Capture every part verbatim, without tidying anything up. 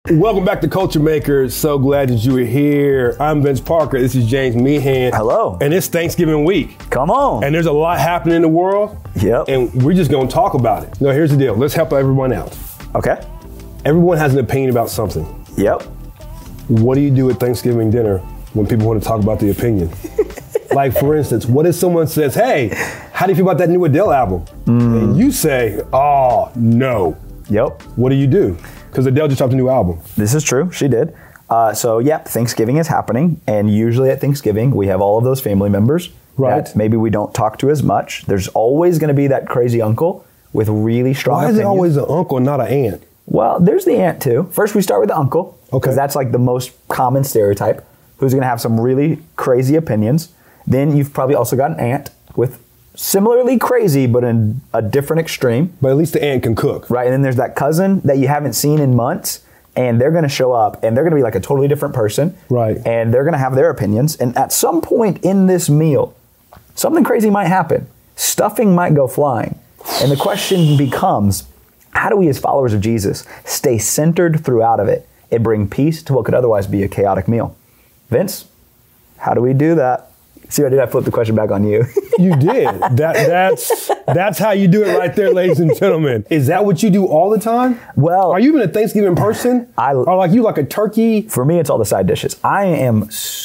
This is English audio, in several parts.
Welcome back to Culture Makers. So glad that you are here. I'm Vince Parker. This is James Meehan. Hello. And it's Thanksgiving week. Come on. And there's a lot happening in the world. Yep. And we're just going to talk about it. No, here's the deal. Let's help everyone out. Okay. Everyone has an opinion about something. Yep. What do you do at Thanksgiving dinner when people want to talk about the opinion? Like, for instance, what if someone says, hey, how do you feel about that new Adele album? Mm. And you say, oh, no. Yep. What do you do? Because Adele just dropped a new album. This is true. She did. Uh, so, yep, Thanksgiving is happening. And usually at Thanksgiving, we have all of those family members right. that maybe we don't talk to as much. There's always going to be that crazy uncle with really strong Why is opinions. it always an uncle and not an aunt? Well, there's the aunt, too. First, we start with the uncle. Okay. Because that's like the most common stereotype. Who's going to have some really crazy opinions. Then you've probably also got an aunt with similarly crazy, but in a different extreme. But at least the aunt can cook. Right, and then there's that cousin that you haven't seen in months, and they're going to show up, and they're going to be like a totally different person. Right. And they're going to have their opinions. And at some point in this meal, something crazy might happen. Stuffing might go flying. And the question becomes, how do we as followers of Jesus stay centered throughout of it and bring peace to what could otherwise be a chaotic meal? Vince, how do we do that? See what I did? I flipped the question back on you. You did. That that's that's how you do it right there, ladies and gentlemen. Is that what you do all the time? Well, are you even a Thanksgiving person? I, or like you like a turkey? For me, it's all the side dishes. I am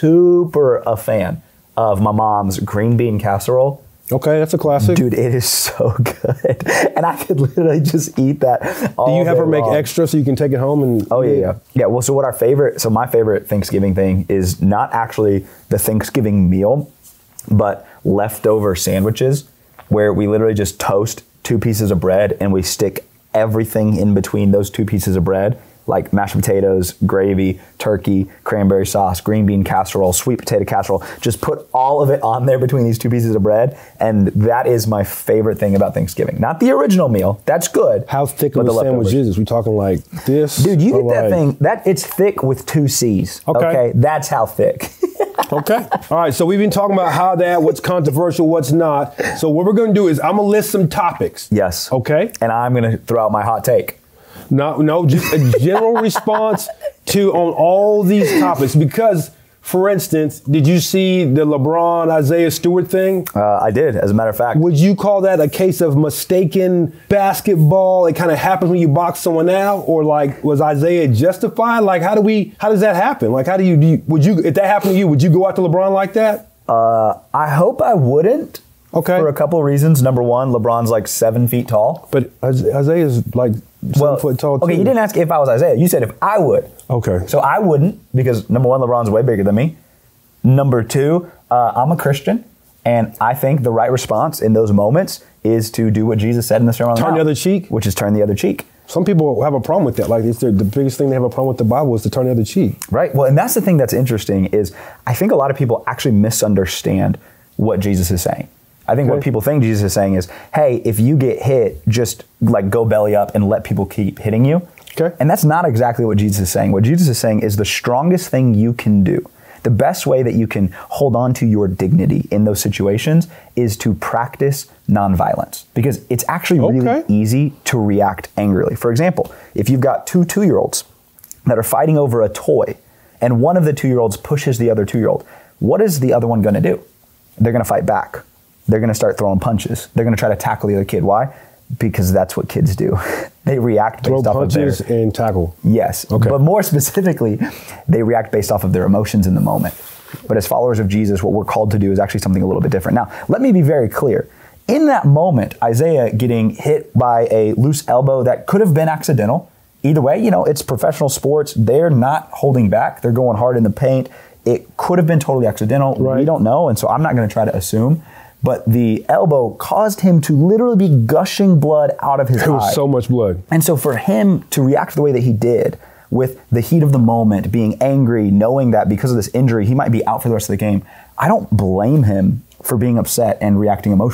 super a fan of my mom's green bean casserole. Okay, that's a classic. Dude, it is so good. And I could literally just eat that all Do you have her make long. extra so you can take it home? and? Oh, yeah, yeah. Yeah, well, so what our favorite, so my favorite Thanksgiving thing is not actually the Thanksgiving meal, but leftover sandwiches where we literally just toast two pieces of bread and we stick everything in between those two pieces of bread, like mashed potatoes, gravy, turkey, cranberry sauce, green bean casserole, sweet potato casserole. Just put all of it on there between these two pieces of bread, and that is my favorite thing about Thanksgiving. Not the original meal, that's good. How thick of a sandwich is this? We talking like this? Dude, you get that like... thing, that it's thick with two C's. Okay. okay? That's how thick. Okay. All right. So we've been talking about how that, what's controversial, what's not. So what we're going to do is I'm going to list some topics. Yes. Okay. And I'm going to throw out my hot take. No, no, just a general response to on all these topics. Because, for instance, did you see the LeBron Isaiah Stewart thing? Uh, I did, as a matter of fact. Would you call that a case of mistaken basketball? It kind of happens when you box someone out, or like was Isaiah justified? Like, how do we? How does that happen? Like, how do you? Do you would you? If that happened to you, would you go out to LeBron like that? Uh, I hope I wouldn't. Okay. For a couple of reasons. Number one, LeBron's like seven feet tall. But Isaiah's like seven well, foot tall too. Okay, you didn't ask if I was Isaiah. You said if I would. Okay. So I wouldn't, because number one, LeBron's way bigger than me. Number two, uh, I'm a Christian, and I think the right response in those moments is to do what Jesus said in the Sermon on the Mount. Turn the other cheek? Which is turn the other cheek. Some people have a problem with that. Like, it's their, the biggest thing they have a problem with the Bible is to turn the other cheek. Right. Well, and that's the thing that's interesting is I think a lot of people actually misunderstand what Jesus is saying. I think okay. what people think Jesus is saying is, hey, if you get hit, just like go belly up and let people keep hitting you. Okay. And that's not exactly what Jesus is saying. What Jesus is saying is the strongest thing you can do, the best way that you can hold on to your dignity in those situations is to practice nonviolence, because it's actually really okay. easy to react angrily. For example, if you've got two two-year-olds that are fighting over a toy and one of the two-year-olds pushes the other two-year-old, what is the other one going to do? They're going to fight back. They're going to start throwing punches. They're going to try to tackle the other kid. Why? Because that's what kids do. They react based Throw off of their... punches and tackle. Yes. Okay. But more specifically, they react based off of their emotions in the moment. But as followers of Jesus, what we're called to do is actually something a little bit different. Now, let me be very clear. In that moment, Isaiah getting hit by a loose elbow that could have been accidental. Either way, you know, it's professional sports. They're not holding back. They're going hard in the paint. It could have been totally accidental. Right. We don't know, and so I'm not going to try to assume. But the elbow caused him to literally be gushing blood out of his eye. There was so much blood. And so for him to react the way that he did, with the heat of the moment, being angry, knowing that because of this injury, he might be out for the rest of the game, I don't blame him for being upset and reacting emotionally.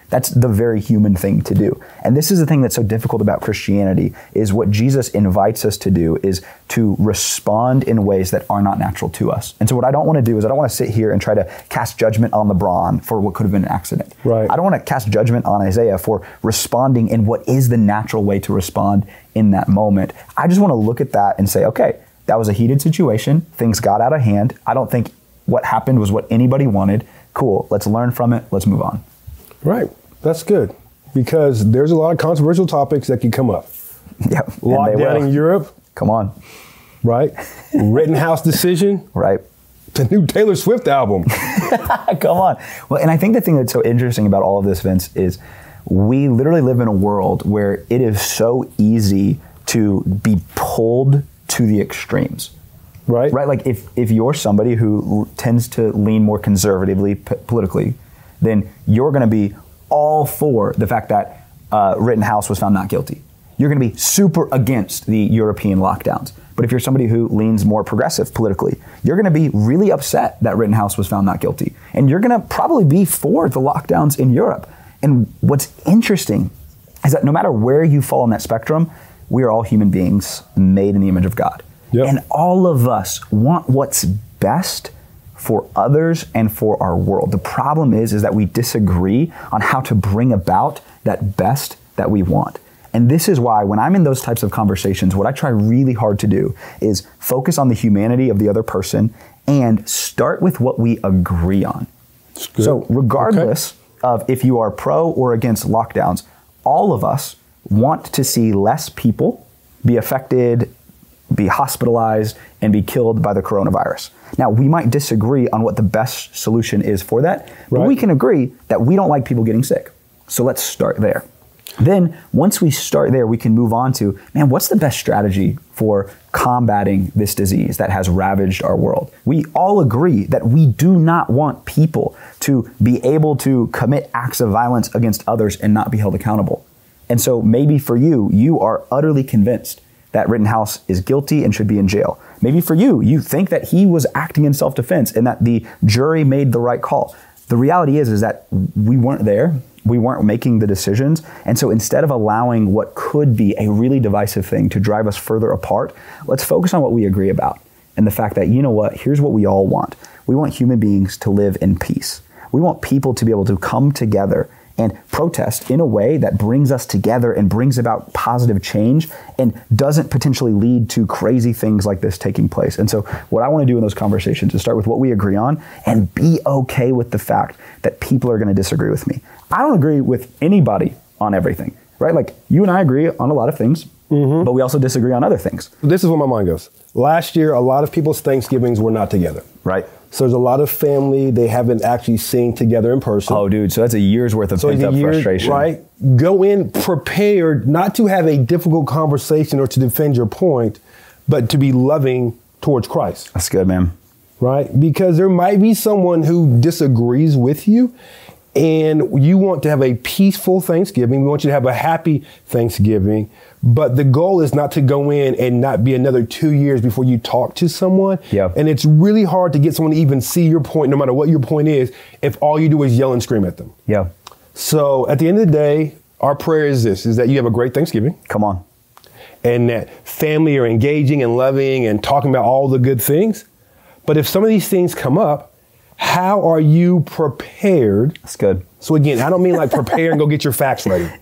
That's the very human thing to do. And this is the thing that's so difficult about Christianity, is what Jesus invites us to do is to respond in ways that are not natural to us. And so what I don't want to do is I don't want to sit here and try to cast judgment on LeBron for what could have been an accident. Right. I don't want to cast judgment on Isaiah for responding in what is the natural way to respond in that moment. I just want to look at that and say, okay, that was a heated situation. Things got out of hand. I don't think what happened was what anybody wanted. Cool. Let's learn from it. Let's move on. Right. That's good, because there's a lot of controversial topics that can come up. Yep. Lockdown in Europe. Come on. Right. Rittenhouse decision. Right. The new Taylor Swift album. Come on. Well, and I think the thing that's so interesting about all of this, Vince, is we literally live in a world where it is so easy to be pulled to the extremes. Right. Right. Like if, if you're somebody who tends to lean more conservatively p- politically, then you're going to be all for the fact that uh, Rittenhouse was found not guilty. You're going to be super against the European lockdowns. But if you're somebody who leans more progressive politically, you're going to be really upset that Rittenhouse was found not guilty. And you're going to probably be for the lockdowns in Europe. And what's interesting is that no matter where you fall on that spectrum, we are all human beings made in the image of God. Yep. And all of us want what's best for others and for our world. The problem is, is that we disagree on how to bring about that best that we want. And this is why when I'm in those types of conversations, what I try really hard to do is focus on the humanity of the other person and start with what we agree on. So regardless okay. of if you are pro or against lockdowns, all of us want to see less people be affected, be hospitalized, and be killed by the coronavirus. Now, we might disagree on what the best solution is for that, but right. we can agree that we don't like people getting sick. So let's start there. Then, once we start there, we can move on to, man, what's the best strategy for combating this disease that has ravaged our world? We all agree that we do not want people to be able to commit acts of violence against others and not be held accountable. And so maybe for you, you are utterly convinced that Rittenhouse is guilty and should be in jail. Maybe for you, you think that he was acting in self-defense and that the jury made the right call. The reality is, is that we weren't there. We weren't making the decisions. And so instead of allowing what could be a really divisive thing to drive us further apart, let's focus on what we agree about. And the fact that, you know what, here's what we all want. We want human beings to live in peace. We want people to be able to come together and protest in a way that brings us together and brings about positive change and doesn't potentially lead to crazy things like this taking place. And so what I want to do in those conversations is start with what we agree on and be okay with the fact that people are going to disagree with me. I don't agree with anybody on everything, right? Like you and I agree on a lot of things, mm-hmm. but we also disagree on other things. This is where my mind goes. Last year, a lot of people's Thanksgivings were not together. Right. So there's a lot of family they haven't actually seen together in person. Oh, dude, so that's a year's worth of so pent-up year, frustration. Right? Go in prepared not to have a difficult conversation or to defend your point, but to be loving towards Christ. That's good, man. Right? Because there might be someone who disagrees with you, and you want to have a peaceful Thanksgiving. We want you to have a happy Thanksgiving. But the goal is not to go in and not be another two years before you talk to someone. Yep. And it's really hard to get someone to even see your point, no matter what your point is, if all you do is yell and scream at them. Yeah. So at the end of the day, our prayer is this, is that you have a great Thanksgiving. Come on. And that family are engaging and loving and talking about all the good things. But if some of these things come up, how are you prepared? That's good. So again, I don't mean like prepare and go get your facts ready.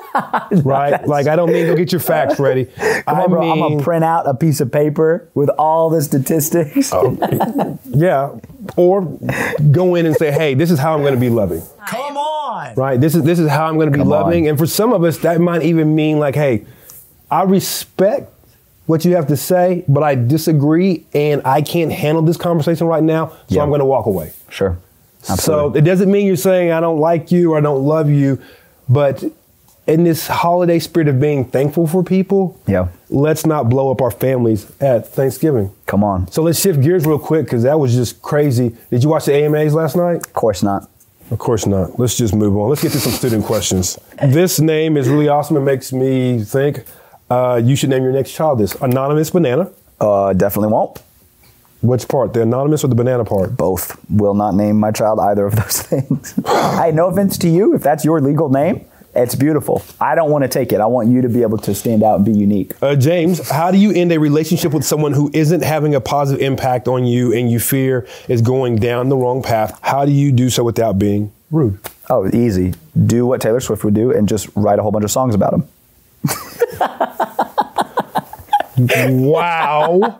Right? Like I don't mean go get your facts ready. Come I on, bro, mean, I'm gonna print out a piece of paper with all the statistics. Oh, yeah. Or go in and say, hey, this is how I'm going to be loving. Come on. Right? This is this is how I'm going to be Come loving. on. And for some of us, that might even mean like, hey, I respect what you have to say, but I disagree and I can't handle this conversation right now, so Yeah. I'm going to walk away. Sure. So Absolutely. it doesn't mean you're saying I don't like you or I don't love you, but in this holiday spirit of being thankful for people, Yeah. let's not blow up our families at Thanksgiving. Come on. So let's shift gears real quick because that was just crazy. Did you watch the A M As last night? Of course not. Of course not. Let's just move on. Let's get to some student questions. This name is really awesome. It makes me think uh, you should name your next child this. Anonymous Banana. Uh, definitely won't. Which part? The anonymous or the banana part? Both. Will not name my child either of those things. Hey, no offense to you. If that's your legal name, it's beautiful. I don't want to take it. I want you to be able to stand out and be unique. Uh, James, how do you end a relationship with someone who isn't having a positive impact on you and you fear is going down the wrong path? How do you do so without being rude? Oh, easy. Do what Taylor Swift would do and just write a whole bunch of songs about him. Wow.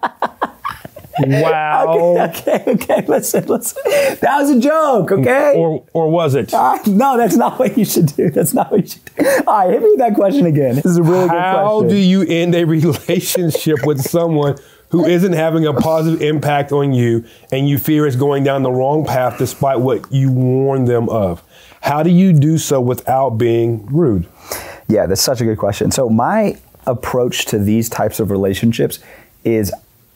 Wow. Okay, okay, okay. Listen, listen. That was a joke, okay? Or or was it? Uh, no, that's not what you should do. That's not what you should do. All right, hit me with that question again. This is a really good question. How do you end a relationship with someone who isn't having a positive impact on you and you fear is going down the wrong path despite what you warned them of? How do you do so without being rude? Yeah, that's such a good question. So my approach to these types of relationships is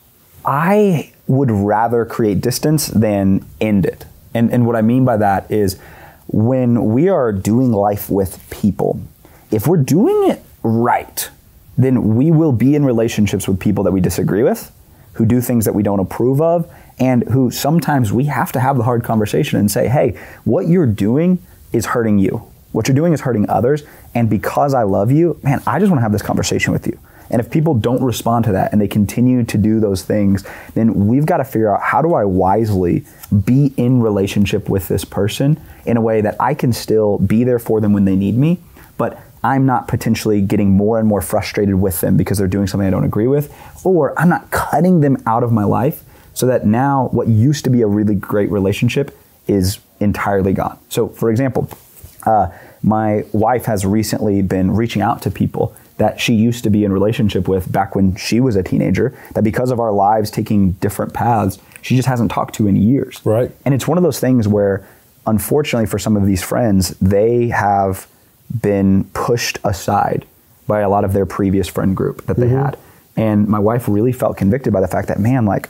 I would rather create distance than end it. And, and what I mean by that is when we are doing life with people, if we're doing it right, then we will be in relationships with people that we disagree with, who do things that we don't approve of, and who sometimes we have to have the hard conversation and say, hey, what you're doing is hurting you. What you're doing is hurting others. And because I love you, man, I just want to have this conversation with you. And if people don't respond to that and they continue to do those things, then we've got to figure out, how do I wisely be in relationship with this person in a way that I can still be there for them when they need me, but I'm not potentially getting more and more frustrated with them because they're doing something I don't agree with, or I'm not cutting them out of my life so that now what used to be a really great relationship is entirely gone. So for example, uh, my wife has recently been reaching out to people that she used to be in relationship with back when she was a teenager, that because of our lives taking different paths, she just hasn't talked to in years. Right. And it's one of those things where, unfortunately for some of these friends, they have been pushed aside by a lot of their previous friend group that they mm-hmm. had. And my wife really felt convicted by the fact that, man, like,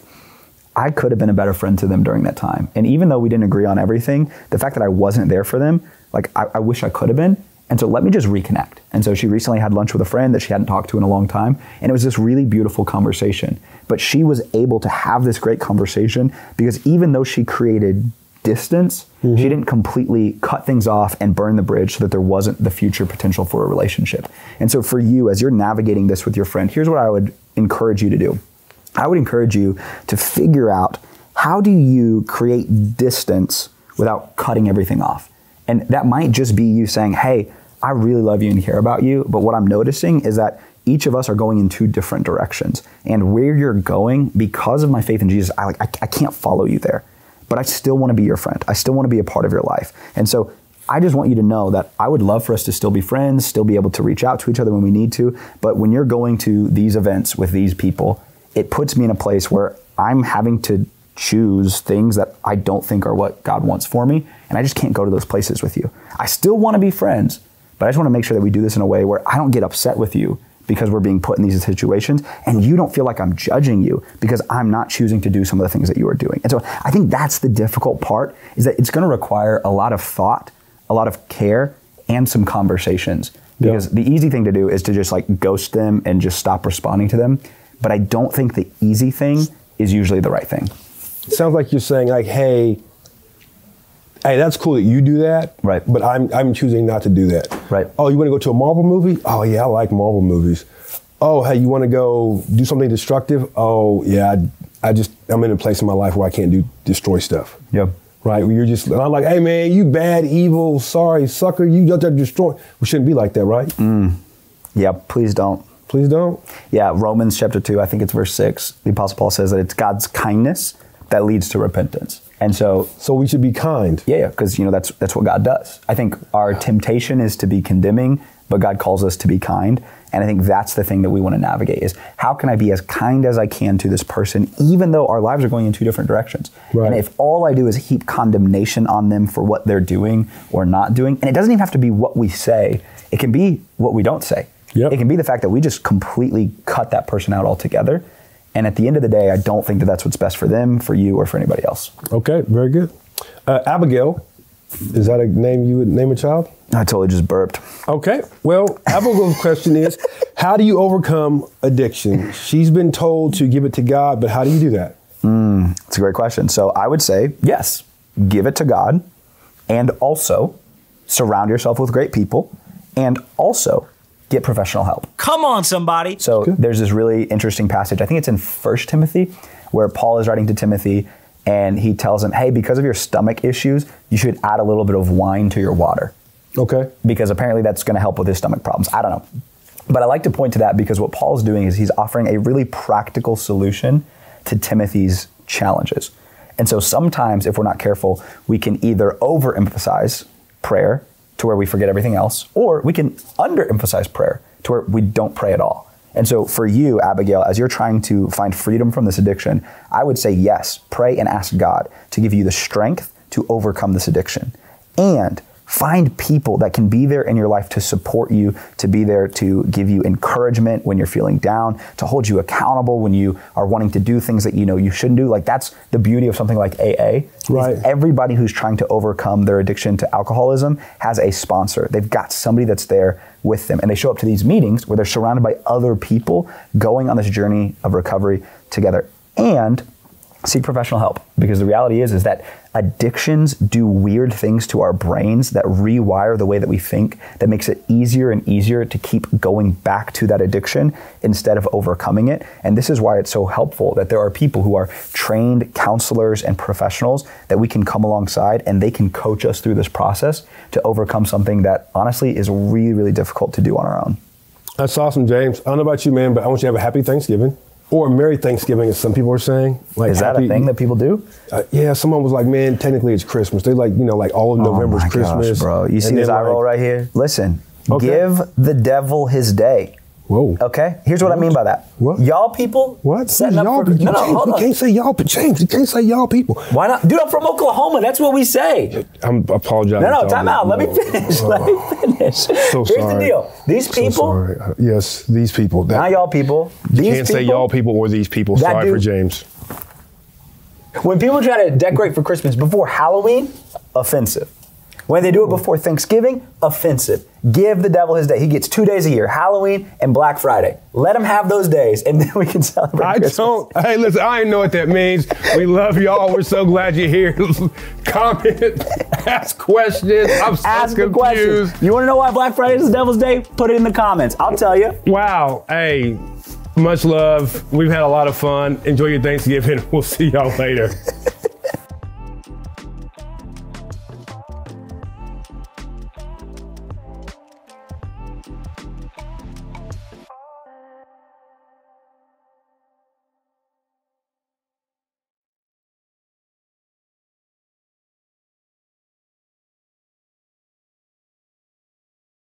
I could have been a better friend to them during that time. And even though we didn't agree on everything, the fact that I wasn't there for them, like, I, I wish I could have been. And so let me just reconnect. And so she recently had lunch with a friend that she hadn't talked to in a long time. And it was this really beautiful conversation. But she was able to have this great conversation because even though she created distance, mm-hmm. she didn't completely cut things off and burn the bridge so that there wasn't the future potential for a relationship. And so for you, as you're navigating this with your friend, here's what I would encourage you to do. I would encourage you to figure out, how do you create distance without cutting everything off? And that might just be you saying, hey, I really love you and care about you, but what I'm noticing is that each of us are going in two different directions. And where you're going, because of my faith in Jesus, I, like, I, I can't follow you there. But I still want to be your friend. I still want to be a part of your life. And so I just want you to know that I would love for us to still be friends, still be able to reach out to each other when we need to. But when you're going to these events with these people, it puts me in a place where I'm having to choose things that I don't think are what God wants for me. And I just can't go to those places with you. I still want to be friends, but I just want to make sure that we do this in a way where I don't get upset with you because we're being put in these situations, and you don't feel like I'm judging you because I'm not choosing to do some of the things that you are doing. And so I think that's the difficult part, is that it's going to require a lot of thought, a lot of care, and some conversations. Because yeah. the easy thing to do is to just like ghost them and just stop responding to them. But I don't think the easy thing is usually the right thing. It sounds like you're saying like, hey, hey, that's cool that you do that, right? But I'm I'm choosing not to do that, right? Oh, you want to go to a Marvel movie? Oh yeah, I like Marvel movies. Oh, hey, you want to go do something destructive? Oh yeah, I, I just I'm in a place in my life where I can't do destroy stuff. Yep. Right. Where you're just, and I'm like, hey man, you bad, evil, sorry, sucker, you got to destroy. We shouldn't be like that, right? Mm. Yeah. Please don't. Please don't. Yeah. Romans chapter two, I think it's verse six. The Apostle Paul says that it's God's kindness that leads to repentance. And so, so we should be kind. Yeah, yeah, because you know that's that's what God does. I think our temptation is to be condemning, but God calls us to be kind. And I think that's the thing that we want to navigate, is how can I be as kind as I can to this person, even though our lives are going in two different directions. Right. And if all I do is heap condemnation on them for what they're doing or not doing, and it doesn't even have to be what we say, it can be what we don't say. Yep. It can be the fact that we just completely cut that person out altogether. And at the end of the day, I don't think that that's what's best for them, for you, or for anybody else. Okay, very good. Uh, Abigail, is that a name you would name a child? I totally just burped. Okay, well, Abigail's question is, how do you overcome addiction? She's been told to give it to God, but how do you do that? Mm, it's a great question. So I would say, yes, give it to God, and also surround yourself with great people, and also get professional help. Come on, somebody. So Good. There's this really interesting passage. I think it's in First Timothy, where Paul is writing to Timothy, and he tells him, hey, because of your stomach issues, you should add a little bit of wine to your water. Okay. Because apparently that's going to help with his stomach problems. I don't know. But I like to point to that because what Paul's doing is he's offering a really practical solution to Timothy's challenges. And so sometimes if we're not careful, we can either overemphasize prayer to where we forget everything else, or we can underemphasize prayer to where we don't pray at all. And so for you, Abigail, as you're trying to find freedom from this addiction, I would say yes, pray and ask God to give you the strength to overcome this addiction. And find people that can be there in your life to support you, to be there to give you encouragement when you're feeling down, to hold you accountable when you are wanting to do things that you know you shouldn't do. Like that's the beauty of something like A A. Right. Everybody who's trying to overcome their addiction to alcoholism has a sponsor. They've got somebody that's there with them. And they show up to these meetings where they're surrounded by other people going on this journey of recovery together. And seek professional help, because the reality is is that addictions do weird things to our brains that rewire the way that we think, that makes it easier and easier to keep going back to that addiction instead of overcoming it. And this is why it's so helpful that there are people who are trained counselors and professionals that we can come alongside, and they can coach us through this process to overcome something that honestly is really, really difficult to do on our own. That's awesome, James. I don't know about you, man, but I want you to have a happy Thanksgiving. Or Merry Thanksgiving, as some people are saying. Like, is that happy, a thing that people do? Uh, yeah, someone was like, man, technically it's Christmas. They like, you know, like all of November's oh my Christmas. Gosh, bro. You and see this eye like, roll right here? Listen, Okay. give the devil his day. Whoa. Okay? Here's what, what I mean by that. What? Y'all people What? setting up y'all for... people? No, no, James, hold you on. can't say y'all, James, you can't say y'all people. Why not? Dude, I'm from Oklahoma. That's what we say. I'm apologizing. No, no, to time y'all, out. Let me no. finish. Oh, Let me finish. So Here's sorry. the deal. These So people... sorry. Uh, yes, these people. That, Not y'all people. you These can't people, say y'all people or these people. That Sorry for dude- James. When people try to decorate for Christmas before Halloween, offensive. When they do it before Thanksgiving, offensive. Give the devil his day. He gets two days a year, Halloween and Black Friday. Let him have those days, and then we can celebrate I Christmas. don't. Hey, listen, I ain't know what that means. We love y'all. We're so glad you're here. Comment, ask questions. I'm so Ask the confused. questions. You want to know why Black Friday is the devil's day? Put it in the comments. I'll tell you. Wow. Hey, much love. We've had a lot of fun. Enjoy your Thanksgiving. We'll see y'all later.